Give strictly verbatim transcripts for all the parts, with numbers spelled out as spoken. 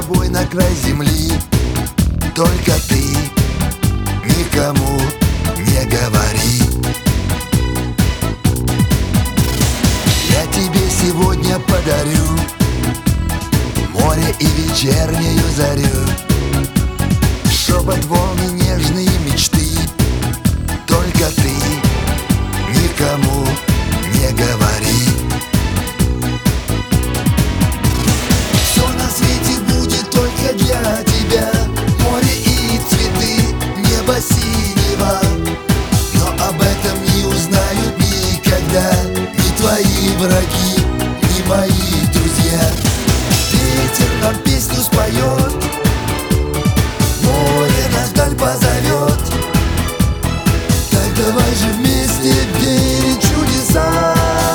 тобой на край земли. Только ты никому не говори. Я тебе сегодня подарю море и вечернюю зарю, шепот волны, нежные мечты. Только ты никому не говори. Все на свете будет только для тебя. Море и цветы, небо синего. Но об этом не узнают никогда ни твои враги, ни мои друзья. Ветер нам песню споет, море нас вдаль позовет. Так давай же вместе верить в чудеса.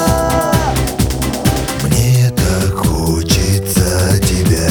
Мне так хочется тебя.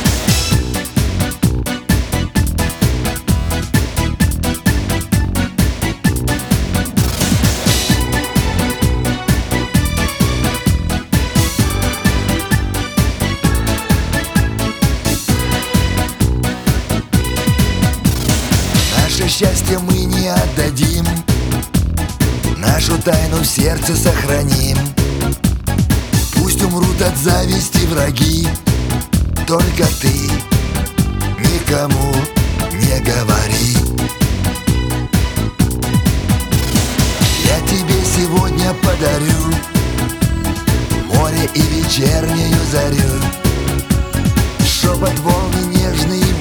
Наше счастье мы не отдадим, нашу тайну в сердце сохраним. Пусть умрут от зависти враги, только ты никому не говори. Я тебе сегодня подарю море и вечернюю зарю, шепот волны, нежные